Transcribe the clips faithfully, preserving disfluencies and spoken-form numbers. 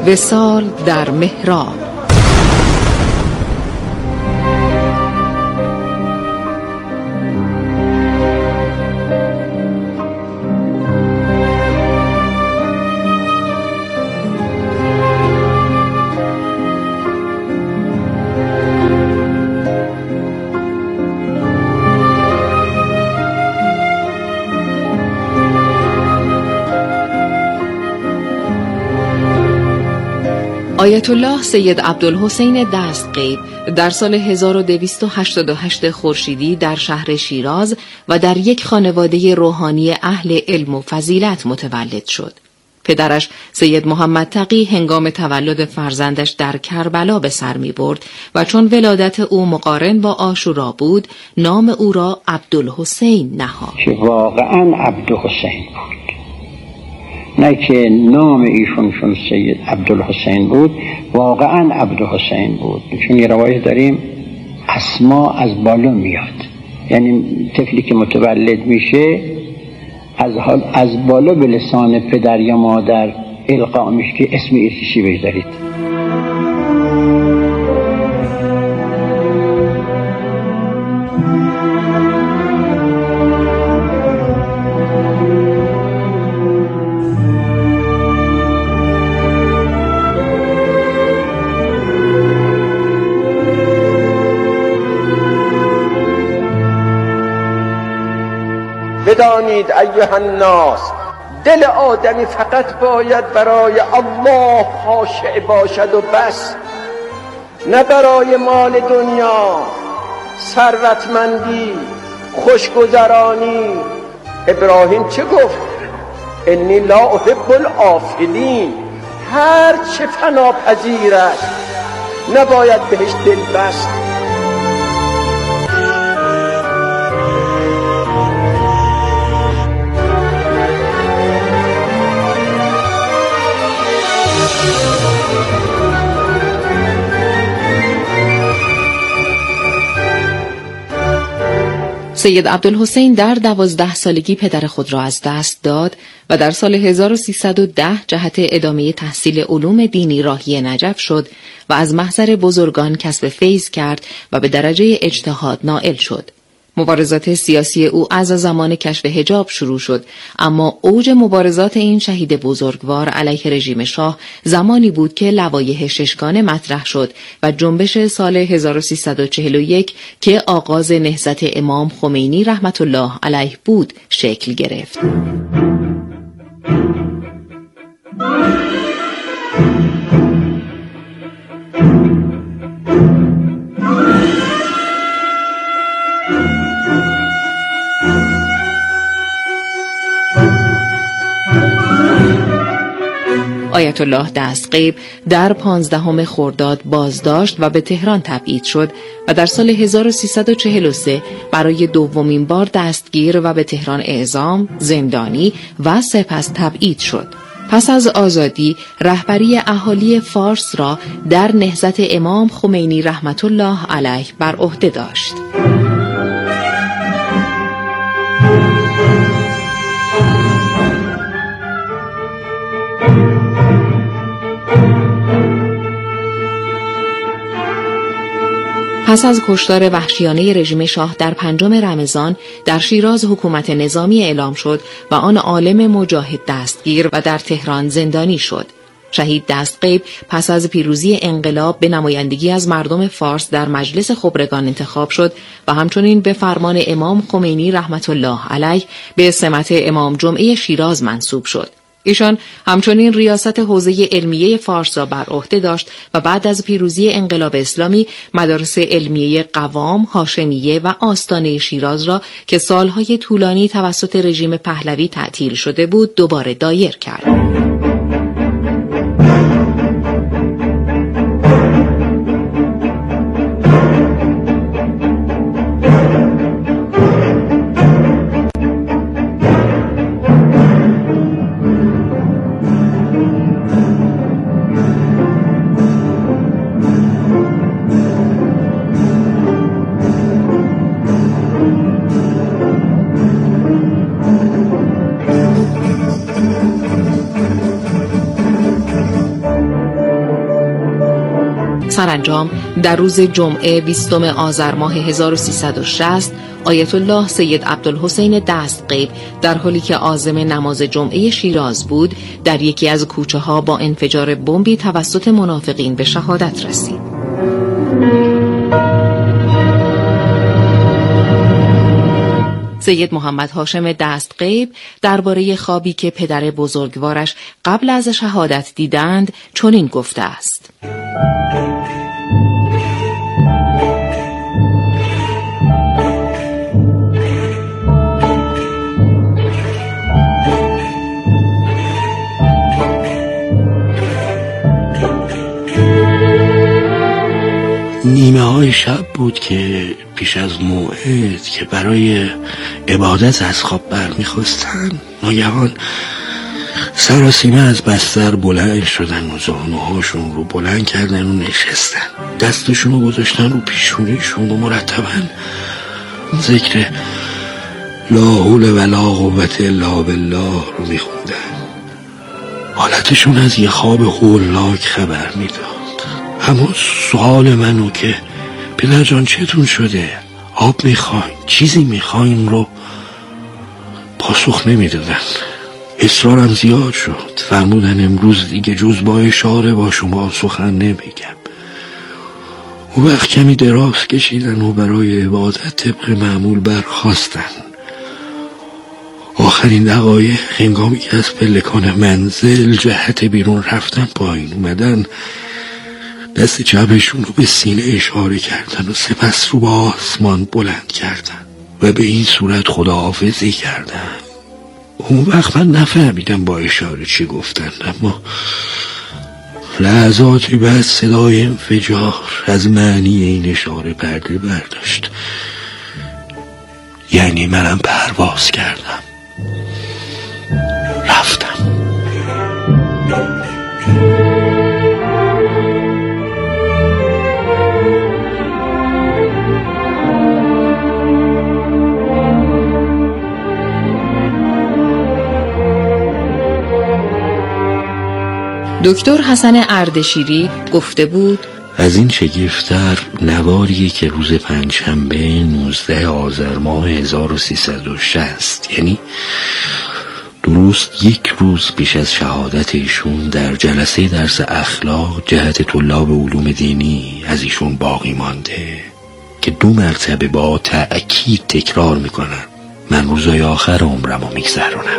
وصال در محراب. آیت الله سید عبدالحسین دستغیب در سال هزار و دویست و هشتاد و هشت خورشیدی در شهر شیراز و در یک خانواده روحانی اهل علم و فضیلت متولد شد. پدرش سید محمد تقی هنگام تولد فرزندش در کربلا به سر می برد و چون ولادت او مقارن با عاشورا بود نام او را عبدالحسین نهاد. که واقعا عبدالحسین بود، نه که نام ایشون چون سید عبدالحسین بود واقعا عبدالحسین بود. چون یه روایت داریم اسما از بالا میاد، یعنی طفلی که متولد میشه از حال از بالا به لسان پدر یا مادر القا میشه که اسم ایشی بگذارید. بدانید ایها الناس، دل آدمی فقط باید برای الله خاشع باشد و بس، نه برای مال دنیا، ثروتمندی، خوشگذرانی. ابراهیم چه گفت؟ انی لا احب الآفلین. هر چه فناپذیر است نباید بهش دل بست. سید عبدالحسین در دوازده سالگی پدر خود را از دست داد و در سال هزار و سیصد و ده جهت ادامه تحصیل علوم دینی راهی نجف شد و از محضر بزرگان کسب فیض کرد و به درجه اجتهاد نائل شد. مبارزات سیاسی او از زمان کشف حجاب شروع شد، اما اوج مبارزات این شهید بزرگوار علیه رژیم شاه زمانی بود که لوایح ششگانه مطرح شد و جنبش سال هزار و سیصد و چهل و یک که آغاز نهضت امام خمینی رحمت الله علیه بود شکل گرفت. آیت الله دستغیب در پانزدهم خرداد بازداشت و به تهران تبعید شد و در سال هزار و سیصد و چهل و سه برای دومین بار دستگیر و به تهران اعزام، زندانی و سپس تبعید شد. پس از آزادی رهبری اهالی فارس را در نهضت امام خمینی رحمت الله علیه بر عهده داشت. پس از کشتار وحشیانه رژیم شاه در پنجم رمضان در شیراز حکومت نظامی اعلام شد و آن عالم مجاهد دستگیر و در تهران زندانی شد. شهید دستغیب پس از پیروزی انقلاب به نمایندگی از مردم فارس در مجلس خبرگان انتخاب شد و همچنین به فرمان امام خمینی رحمت الله علیه به سمت امام جمعه شیراز منصوب شد. ایشان همچنین ریاست حوزه علمیه فارس را بر عهده داشت و بعد از پیروزی انقلاب اسلامی مدارس علمیه قوام، هاشمیه و آستانه شیراز را که سالهای طولانی توسط رژیم پهلوی تعطیل شده بود دوباره دایر کرد. سرانجام در روز جمعه بیستم آذر ماه هزار و سیصد و شصت آیت الله سید عبدالحسین دستغیب در حالی که عازم نماز جمعه شیراز بود در یکی از کوچه ها با انفجار بمبی توسط منافقین به شهادت رسید. سید محمد هاشم دستغیب درباره خوابی که پدر بزرگوارش قبل از شهادت دیدند چنین گفته است: نیمه های شب بود که پیش از موعد که برای عبادت از خواب برمیخواستن ناگهان سراسیمه از بستر بلند شدن و زانوهاشون رو بلند کردن و نشستن، دستشون رو گذاشتن رو پیشونیشون و مرتباً ذکر لا حول ولا قوة الا بالله رو میخوندن. حالتشون از یه خواب هولناک خبر میداد. اما سوال منو که پدر جان چتون شده؟ آب میخواین؟ چیزی میخواین؟ رو پاسخ نمیدادن. اصرارم زیاد شد، فرمودن امروز دیگه جز با اشاره با شما سخن نمیگم. اون وقت کمی دراز کشیدن و برای عبادت طبق معمول برخواستن. آخرین دقایق هنگامی که از پلکان منزل جهت بیرون رفتن پایین اومدن، دست چپشون رو به سینه اشاره کردن و سپس رو به آسمان بلند کردن و به این صورت خداحافظی کردن. اون وقت من نفهمیدم با اشاره چی گفتن، اما لحظاتی بعد صدای انفجار از معنی این اشاره پرده برداشت. یعنی منم پرواز کردم، رفتم. دکتر حسن اردشیری گفته بود: از این شگفت‌تر نواریه که روز پنجشنبه نوزده آذر ماه هزار و سیصد و شصت، یعنی درست یک روز پیش از شهادت ایشون در جلسه درس اخلاق جهت طلاب علوم دینی از ایشون باقی مانده که دو مرتبه با تأکید تکرار میکنن من روزای آخر عمرمو میگذرونم.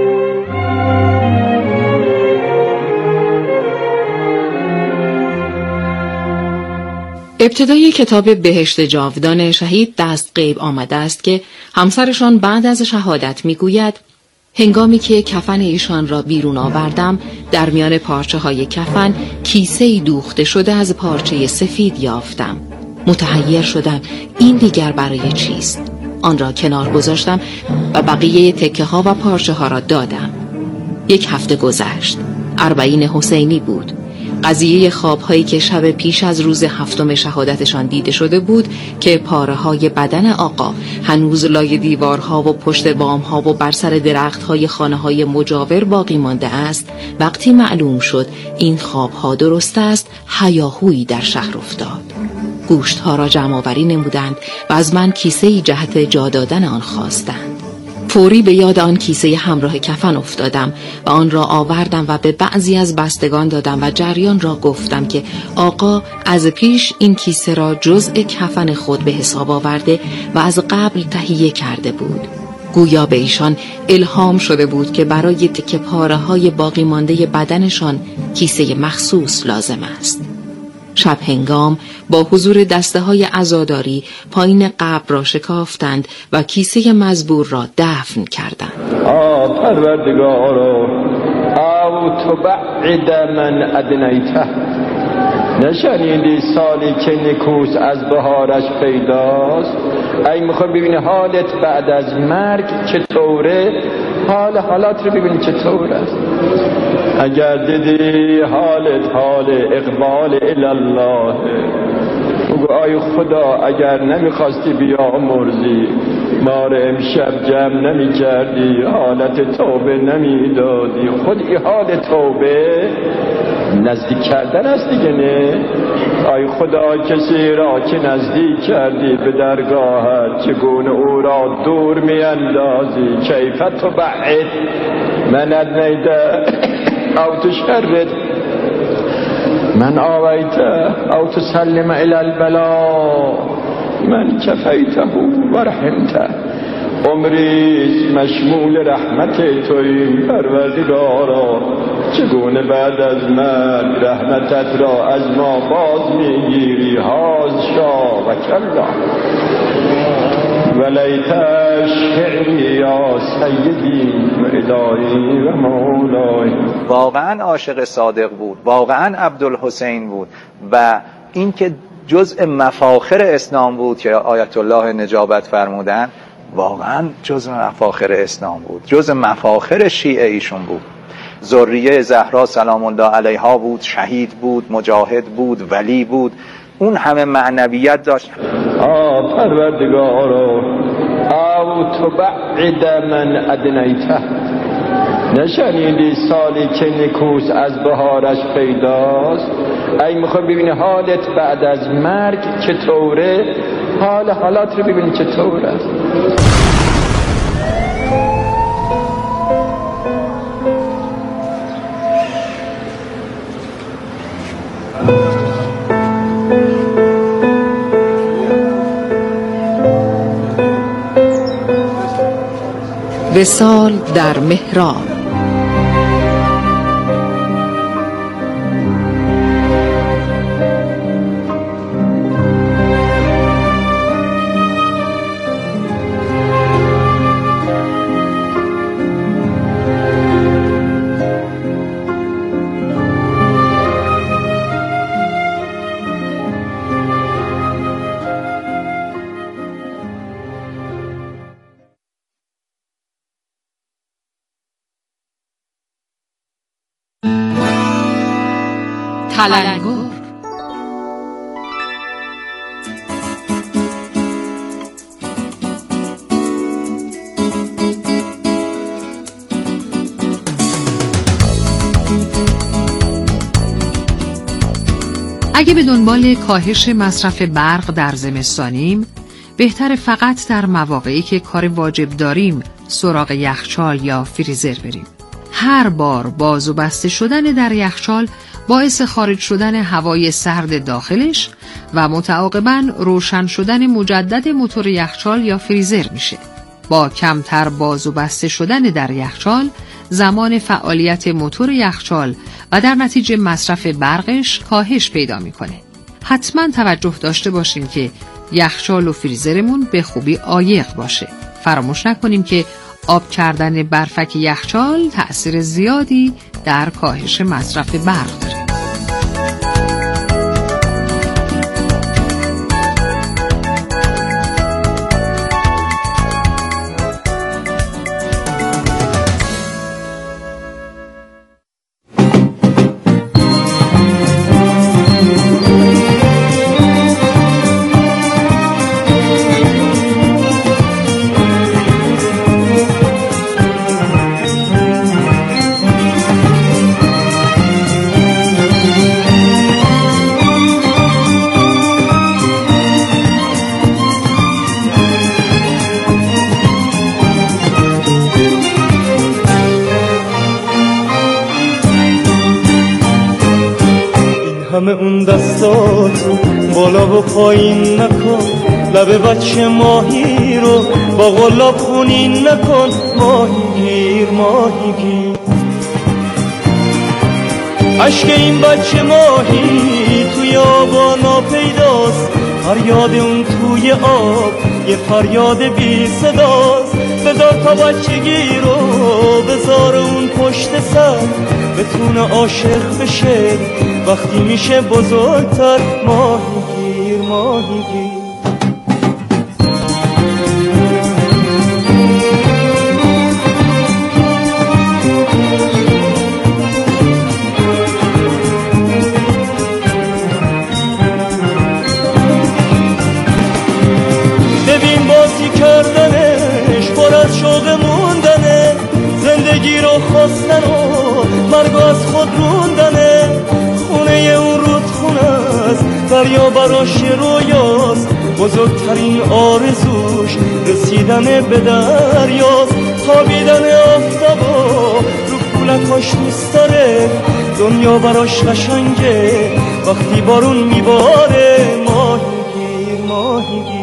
ابتدای کتاب بهشت جاودان شهید دستغیب آمده است که همسرشان بعد از شهادت میگوید: هنگامی که کفن ایشان را بیرون آوردم در میان پارچه های کفن کیسه‌ای دوخته شده از پارچه سفید یافتم. متحیر شدم این دیگر برای چیست؟ آن را کنار گذاشتم و بقیه تکه ها و پارچه ها را دادم. یک هفته گذشت. اربعین حسینی بود. قضیه خوابهایی که شب پیش از روز هفتم شهادتشان دیده شده بود که پاره های بدن آقا هنوز لای دیوارها و پشت بامها و بر سر درختهای خانه های مجاور باقی مانده است، وقتی معلوم شد این خوابها درست است هیاهویی در شهر افتاد. گوشتها را جمع آوری نمودند و از من کیسه‌ای جهت جا دادن آن خواستند. فوری به یاد آن کیسه همراه کفن افتادم و آن را آوردم و به بعضی از بستگان دادم و جریان را گفتم که آقا از پیش این کیسه را جزء کفن خود به حساب آورده و از قبل تهیه کرده بود. گویا به ایشان الهام شده بود که برای تکه پاره های باقی مانده بدنشان کیسه مخصوص لازم است. شب هنگام با حضور دسته های عزاداری پایین قبر را شکافتند و کیسه مزبور را دفن کردند. آه پروردگارا او تبعد من ادنیته، نشنیدی سالی که نکوس از بهارش پیداست؟ ای میخوای ببینی حالت بعد از مرگ چطوره، حال حالات رو ببینی چطور است. اگر دیدی حالت حال اقبال الالله، بگو آی خدا اگر نمیخواستی بیا مرزی ما رو امشب جمع نمی کردی، حالت توبه نمی دادی. خود این حال توبه نزدیک کردن است دیگه، نه؟ آی خدا کسی را که نزدیک کردی به درگاهت، چگونه او را دور می اندازی. کیف تبعد من ادنیته او تشرد من آویته او تسلم الى البلا من کفیته و رحمته. عمریست مشمول رحمت تویی پروردگارا، چگونه بعد از مرگ رحمتت را از ما باز میگیری. حاز شا و کلا ولیتش فعلی یا سیدی و الهی و مولای. واقعا عاشق صادق بود، واقعا عبدالحسین بود و این که جزء مفاخر اسلام بود که آیت الله نجابت فرمودن، واقعا جزء مفاخر اسلام بود، جزء مفاخر شیعه ایشون بود. ذریه زهرا سلام الله علیها بود، شهید بود، مجاهد بود، ولی بود، اون همه معنویت داشت. آه پروردگارا او تبعد من ادنیته، نشنیدی سالی که نکوس از بهارش پیداست؟ ای میخوای ببینی حالت بعد از مرگ چطوره، حال حالات رو ببینی چطوره. وصال در محراب. تلنگر. اگه به دنبال کاهش مصرف برق در زمستانیم، بهتر فقط در مواقعی که کار واجب داریم سراغ یخچال یا فریزر بریم. هر بار باز و بسته شدن در یخچال باعث خارج شدن هوای سرد داخلش و متعاقباً روشن شدن مجدد موتور یخچال یا فریزر میشه. با کمتر باز و بسته شدن در یخچال، زمان فعالیت موتور یخچال و در نتیجه مصرف برقش کاهش پیدا میکنه. حتما توجه داشته باشیم که یخچال و فریزرمون به خوبی عایق باشه. فراموش نکنیم که آب کردن برفک یخچال تأثیر زیادی در کاهش مصرف برق داره. همه اون دستاتو بالا و پایین نکن، لب بچه ماهی رو با غلاب خونین نکن. ماهی گیر ماهی گیر، عشق این بچه ماهی توی آبا ناپیداست، فریاد اون توی آب یه فریاد بی صداست. بذار تا بچگی رو بذار اون پشت سر، بتونه عاشق بشه وقتی میشه بزرگتر. ماهی گیر ماهی گیر، دنیا براش رویاست، بزرگترین آرزوش رسیدن به دریاست. خوابیدن آفتابا رو پولکاش دوست داره، دنیا براش قشنگه وقتی بارون میباره. ماهیگیر ماهیگیر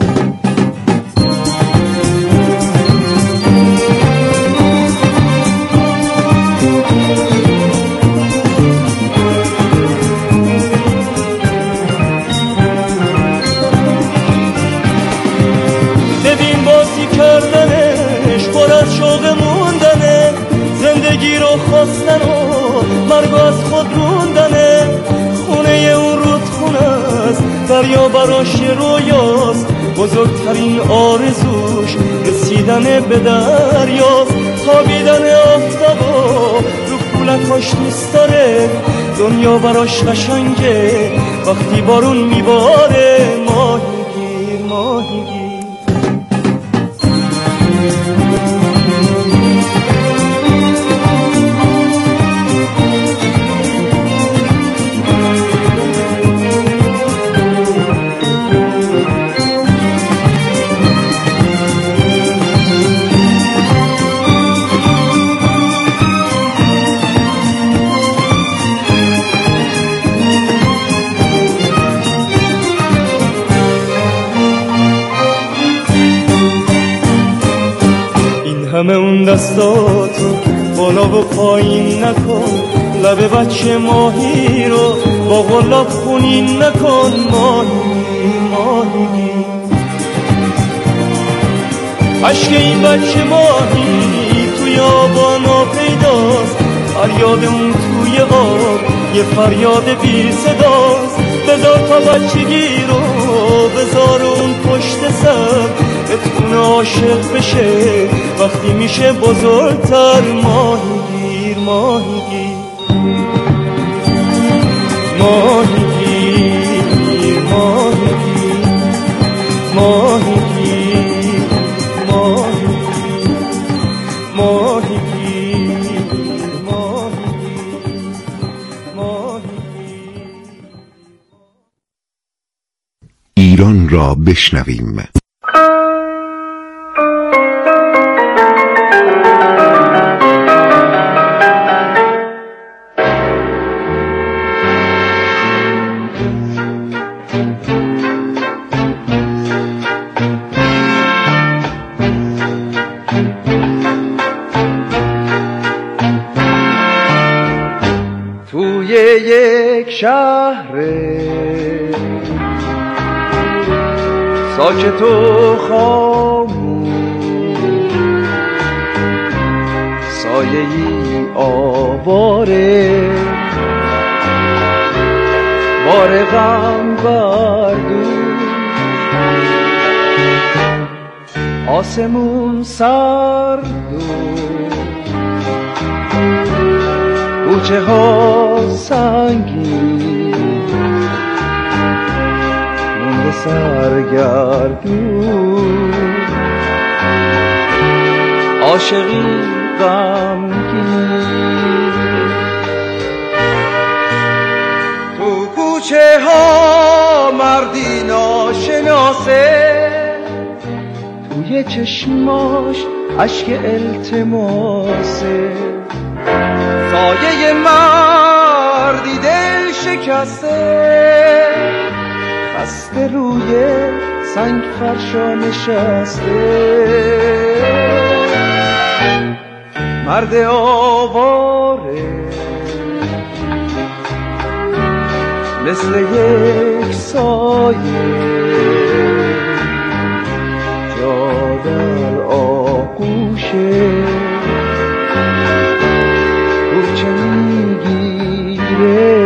ببین بازی کردنش پر از شوق موندنه، زندگی رو خواستن و مرگ از خود روندنه. خونه اون رودخونه است، دریا براش رویاست، بزرگترین آرزوش رسیدن به دریاست. خوابیدن آفتابا رو پولکاش دوست داره، دنیا براش قشنگه وقتی بارون میباره. ماهیگیر ماهیگیر همه اون دستاتو بالا و پایین نکن، لب بچه ماهی رو با غلاب خونین نکن. ماهی ماهی عشق این بچه ماهی توی آبانا پیداست، فریاد اون توی آب یه فریاد بی صداست. بذار تا بچگی رو بذار اون پشت سر، بتونه عاشق بشه وقتی میشه بزرگتر. ماهیگیر ماهیگیر ماهیگیر ماهیگیر ماهیگیر ماهیگیر ماهیگیر ماهیگیر. ایران را بشنویم. توی یک شهر ساکت و خاموش، سایه‌ای آواره بار غم بر دوش، آسمون سرد و کوچه ها سنگین، مونده سرگردون، عاشقی غمگین. تو کوچه ها مردی ناشناسه، توی چشماش اشک التماسه، سایه مردی دل شکسته، خسته روی سنگ فرشا نشسته. مرد آواره مثل یک سایه، جا در آغوشه کوچه میگیره.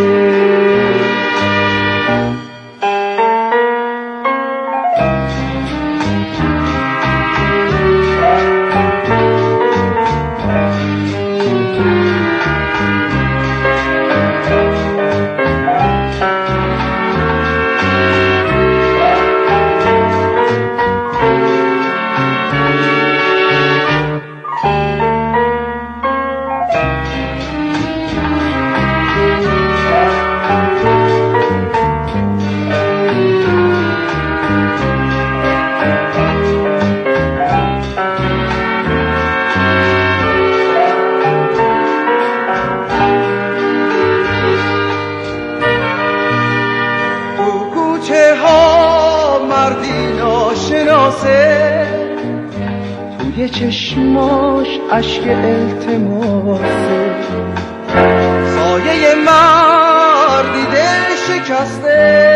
احساسه، توی چشماش اشک التماسه، سایه مردی دل شکسته،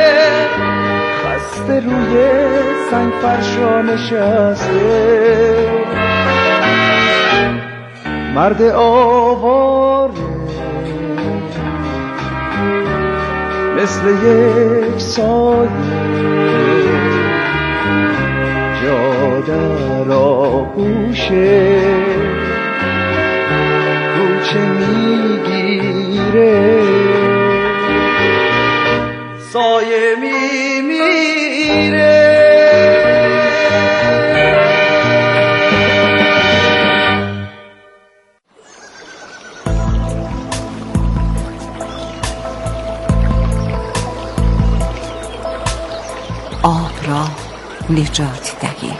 خسته روی سنگ فرشا نشسته، مرد آواره مثل یک سایه، جا در آغوشه کوچه میگیره، سایه میمیره. آب را نجات دهیم.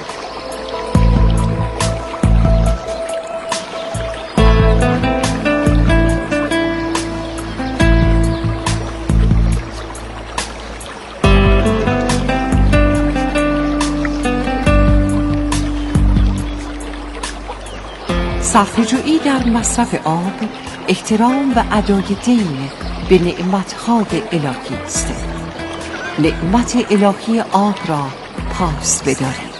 صرفه‌جویی در مصرف آب احترام و ادای دین به نعمت‌های الهی است. نعمت الهی آب را پاس بدارید.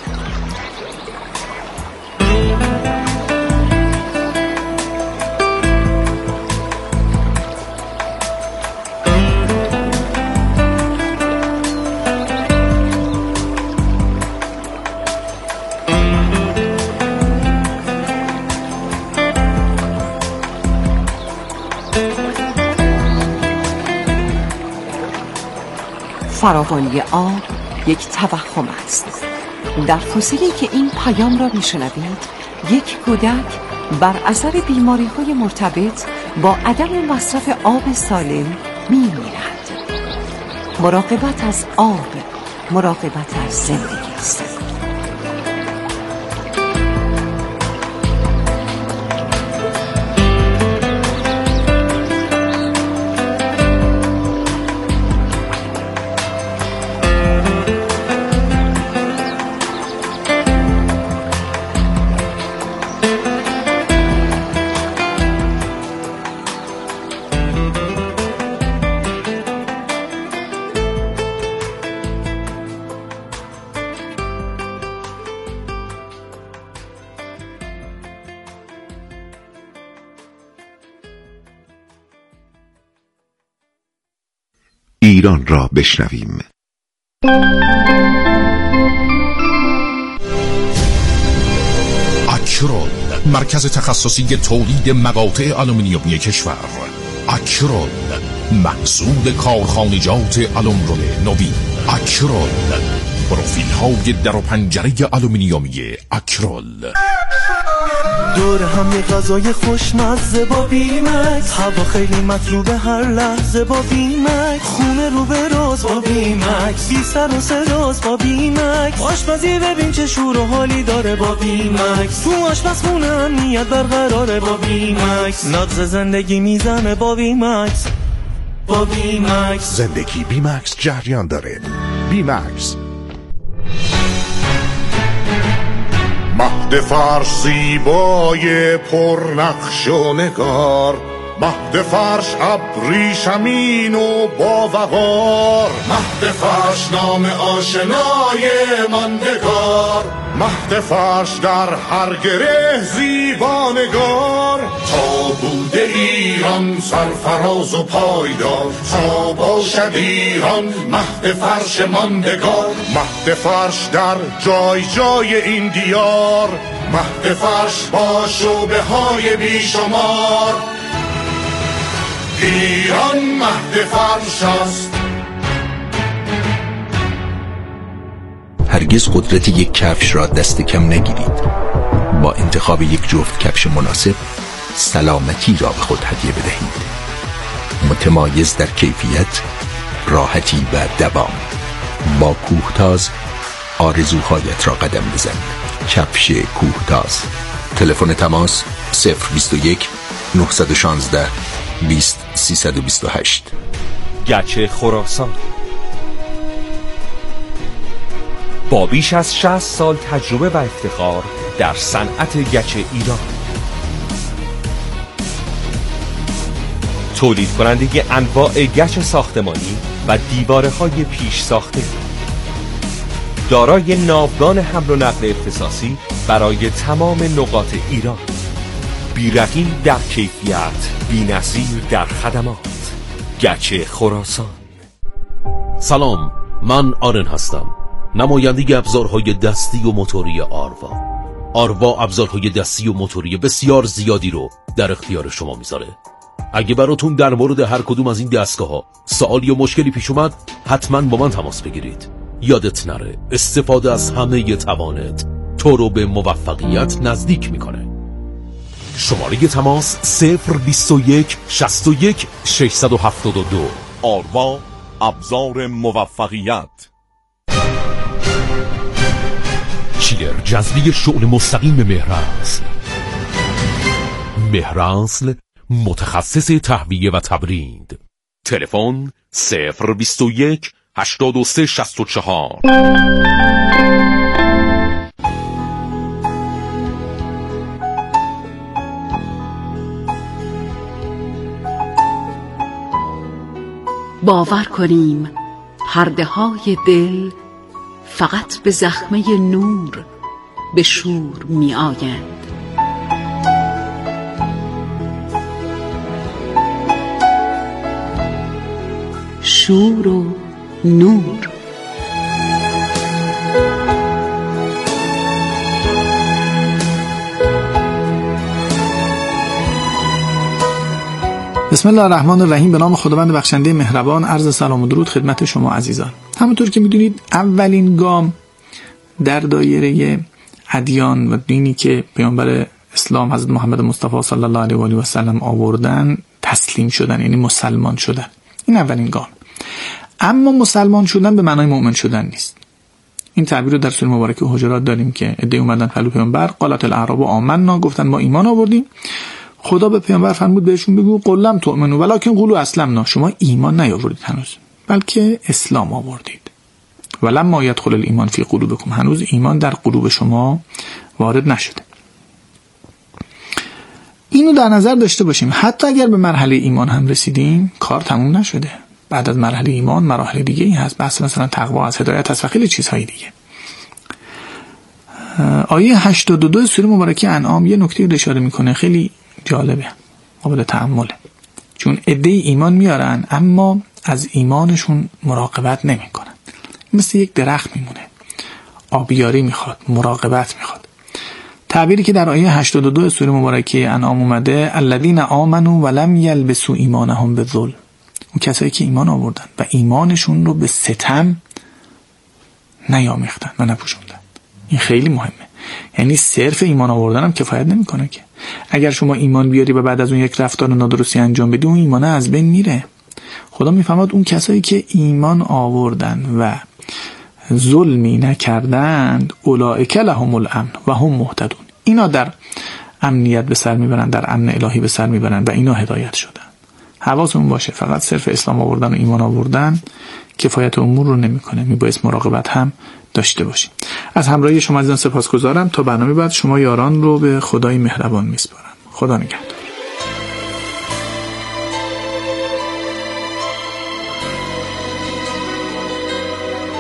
فراوانی آب یک توهم است. در فاصله که این پیام را میشنوید، یک کودک بر اثر بیماری‌های مرتبط با عدم مصرف آب سالم می‌میرد. مراقبت از آب، مراقبت از زندگی است. ایران را بشنویم. اکرول، مرکز تخصصی تولید مقاطع آلومینیومی کشور. اکرول، محصول کارخانجات آلومرول نوین. اکرول، پروفیل های در و پنجره آلومینیومی اکرول. دور هم یه غذای خوشمزه با بیمکس، هوا خیلی مطلوبه هر لحظه با بیمکس، خونه رو به راز با بیمکس، بی سر و صداست با بیمکس، آشپزی ببین چه شور و حالی داره با بیمکس، تو آشپزخونه امنیت برقراره با بیمکس، نبض زندگی میزنه با بیمکس، با بیمکس زندگی بیمکس جریان داره. بیمکس. مهد فرش زیبای پرنقش و نگار، مهد فرش ابریشمین و باوقار، مهد فرش نام آشنای ماندگار، مهد فرش در هر گره زیبانگار، تا بوده ایران سرفراز و پایدار، تا باشد ایران مهد فرش ماندگار، مهد فرش در جای جای این دیار، مهد فرش با شعبه های بیشمار، ایران مهد فرش است. هرگز قدرت یک کفش را دست کم نگیرید. با انتخاب یک جفت کفش مناسب سلامتی را به خود هدیه بدهید. متمایز در کیفیت، راحتی و دوام. با کوهتاز آرزوهایت را قدم بزن. کفش کوهتاز. تلفن تماس صفر بیست و یک نه یک شش بیست سیصد و بیست و هشت. گچ خراسان. با بیش از شصت سال تجربه و افتخار در صنعت گچ ایران، تولید کننده انواع گچ ساختمانی و دیواره‌های پیش ساخته، دارای ناوگان حمل و نقل اختصاصی برای تمام نقاط ایران، بی‌رقیب در کیفیت، بی‌نظیر در خدمات. گچ خراسان. سلام، من آرن هستم، نماینده ابزارهای دستی و موتوری آروا. آروا ابزارهای دستی و موتوری بسیار زیادی رو در اختیار شما میذاره. اگه براتون در مورد هر کدوم از این دستگاه ها سوالی یا مشکلی پیش اومد، حتما با من تماس بگیرید. یادت نره استفاده از همه توانت تو رو به موفقیت نزدیک میکنه. شماره تماس صفر بیست و یک شصت و یک ششصد و هفتاد و دو. آروا، ابزار موفقیت. چیر جذبی شغل مستقیم مهرنسل. مهرنسل متخصص تهویه و تبرید. تلفن صفر بیست و یک هشتاد و سه شصت و چهار. باور کنیم پرده های دل فقط به زخمه نور به شور می آیند. شور و نور. بسم الله الرحمن الرحیم. به نام خداوند بخشنده مهربان. عرض سلام و درود خدمت شما عزیزان. همونطور که میدونید اولین گام در دایره ادیان و دینی که پیامبر اسلام حضرت محمد مصطفی صلی الله علیه و آله و سلم آوردن تسلیم شدن، یعنی مسلمان شدن. این اولین گام. اما مسلمان شدن به معنای مؤمن شدن نیست. این تعبیر رو در سوره مبارکه حجرات داریم که عده اومدن پلو پیامبر، قالت الاعراب آمنا، گفتن ما ایمان آوردیم. خدا به پیامبر فرمود بهشون بگو قل لم تؤمنوا ولکن قولوا اسلمنا، شما ایمان نیاوردید هنوز، بلکه اسلام آوردید. ولما یدخل الایمان فی قلوبکم، هنوز ایمان در قلوب شما وارد نشده. اینو در نظر داشته باشیم. حتی اگر به مرحله ایمان هم رسیدیم کار تموم نشده. بعد از مرحله ایمان مراحل دیگه ای هست، بحث مثلا تقوا از هدایت هست و خیلی چیزهای دیگه. آیه هشتاد و دو سوره مبارکه انعام یه نکته رو اشاره میکنه، خیلی جالبه، قابل تأمله. چون عده ایمان میارن اما از ایمانشون مراقبت نمیکنن. مثل یک درخت میمونه، آبیاری میخواد، مراقبت میخواد. تعبیری که در آیه هشتاد و دو سوره مبارکه انعام اومده، الذین آمنوا ولم یلبسوا ایمانهم بالظلم، اون کسایی که ایمان آوردن و ایمانشون رو به ستم نیامیختن و نپوشوندن. این خیلی مهمه. یعنی صرف ایمان آوردن هم کفایت نمیکنه که. اگر شما ایمان بیاری و بعد از اون یک رفتار نادرستی انجام بدی، اون ایمانه از بین میره. خدا میفهمد اون کسایی که ایمان آوردن و ظلمی نکردند اولئک لهم الامن و هم مهتدون، اینا در امنیت به سر میبرن، در امن الهی به سر میبرن و اینا هدایت شدن. حواسمون باشه فقط صرف اسلام آوردن و ایمان آوردن کفایت امور رو نمیکنه، میبایست مراقبت هم داشته باشیم. از همراهی شما عزیزان سپاسگزارم. تا برنامه بعد شما یاران رو به خدای مهربان میسپارم. خدا نگهدار.